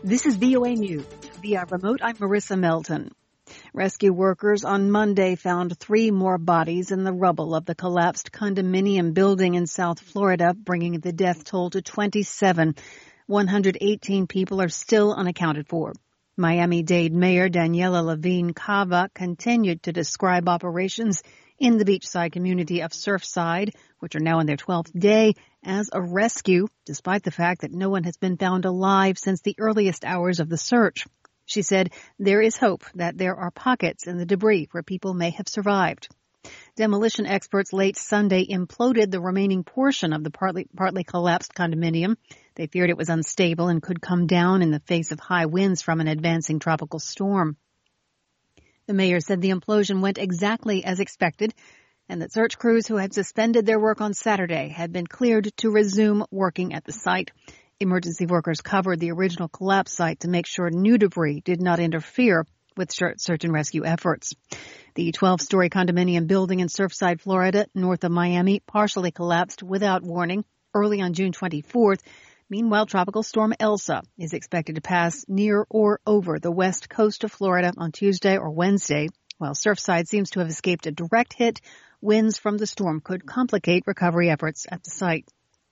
This is VOA News. Via remote, I'm Marissa Melton. Rescue workers on Monday found 3 more bodies in the rubble of the collapsed condominium building in South Florida, bringing the death toll to 27. 118 people are still unaccounted for. Miami-Dade Mayor Daniela Levine Cava continued to describe operations in the beachside community of Surfside, which are now in their 12th day, as a rescue, despite the fact that no one has been found alive since the earliest hours of the search. She said there is hope that there are pockets in the debris where people may have survived. Demolition experts late Sunday imploded the remaining portion of the partly collapsed condominium. They feared it was unstable and could come down in the face of high winds from an advancing tropical storm. The mayor said the implosion went exactly as expected and that search crews who had suspended their work on Saturday had been cleared to resume working at the site. Emergency workers covered the original collapse site to make sure new debris did not interfere with search and rescue efforts. The 12-story condominium building in Surfside, Florida, north of Miami, partially collapsed without warning early on June 24th. Meanwhile, Tropical Storm Elsa is expected to pass near or over the west coast of Florida on Tuesday or Wednesday. While Surfside seems to have escaped a direct hit, winds from the storm could complicate recovery efforts at the site.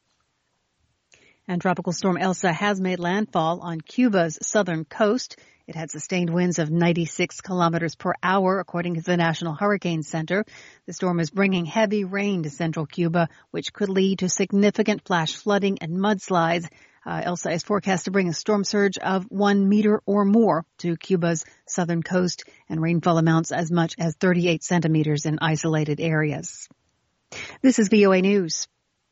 And Tropical Storm Elsa has made landfall on Cuba's southern coast. It had sustained winds of 96 kilometers per hour, according to the National Hurricane Center. The storm is bringing heavy rain to central Cuba, which could lead to significant flash flooding and mudslides. Elsa is forecast to bring a storm surge of 1 meter or more to Cuba's southern coast and rainfall amounts as much as 38 centimeters in isolated areas. This is VOA News.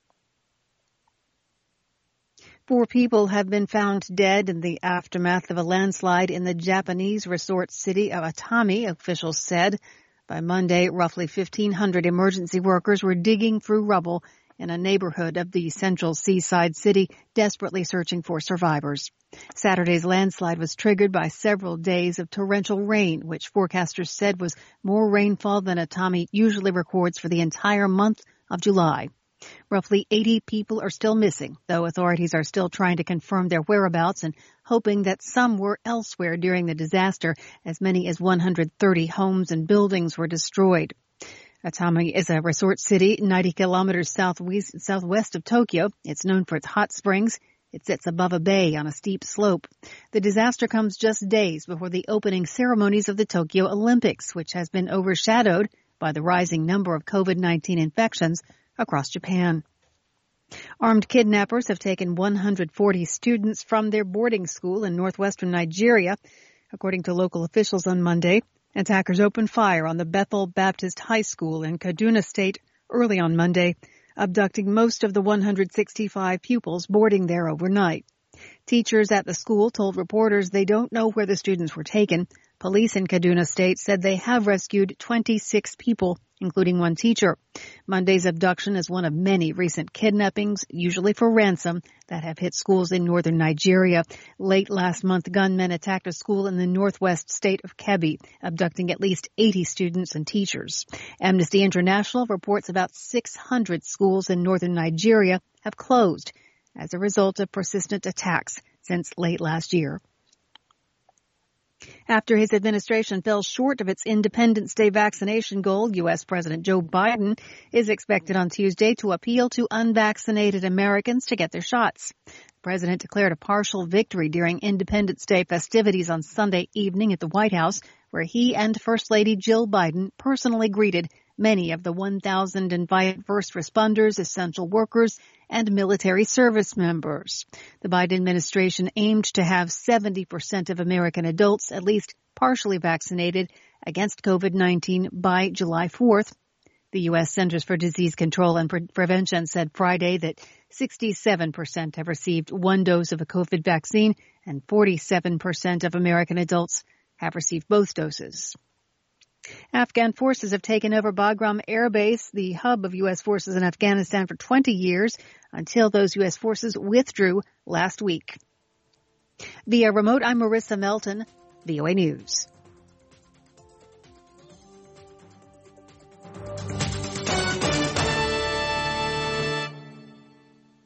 4 people have been found dead in the aftermath of a landslide in the Japanese resort city of Atami, officials said. By Monday, roughly 1,500 emergency workers were digging through rubble in a neighborhood of the central seaside city, desperately searching for survivors. Saturday's landslide was triggered by several days of torrential rain, which forecasters said was more rainfall than Atami usually records for the entire month of July. Roughly 80 people are still missing, though authorities are still trying to confirm their whereabouts and hoping that some were elsewhere during the disaster. As many as 130 homes and buildings were destroyed. Atami is a resort city 90 kilometers southwest of Tokyo. It's known for its hot springs. It sits above a bay on a steep slope. The disaster comes just days before the opening ceremonies of the Tokyo Olympics, which has been overshadowed by the rising number of COVID-19 infections across Japan. Armed kidnappers have taken 140 students from their boarding school in northwestern Nigeria. According to local officials on Monday, attackers opened fire on the Bethel Baptist High School in Kaduna State early on Monday, abducting most of the 165 pupils boarding there overnight. Teachers at the school told reporters they don't know where the students were taken. Police in Kaduna State said they have rescued 26 people, including 1 teacher. Monday's abduction is one of many recent kidnappings, usually for ransom, that have hit schools in northern Nigeria. Late last month, gunmen attacked a school in the northwest state of Kebbi, abducting at least 80 students and teachers. Amnesty International reports about 600 schools in northern Nigeria have closed as a result of persistent attacks since late last year. After his administration fell short of its Independence Day vaccination goal, U.S. President Joe Biden is expected on Tuesday to appeal to unvaccinated Americans to get their shots. The president declared a partial victory during Independence Day festivities on Sunday evening at the White House, where he and First Lady Jill Biden personally greeted many of the 1,000 invited first responders, essential workers, and military service members. The Biden administration aimed to have 70% of American adults at least partially vaccinated against COVID-19 by July 4th. The U.S. Centers for Disease Control and Prevention said Friday that 67% have received 1 dose of a COVID vaccine and 47% of American adults have received both doses. Afghan forces have taken over Bagram Air Base, the hub of U.S. forces in Afghanistan, for 20 years until those U.S. forces withdrew last week. Via remote, I'm Marissa Melton, VOA News.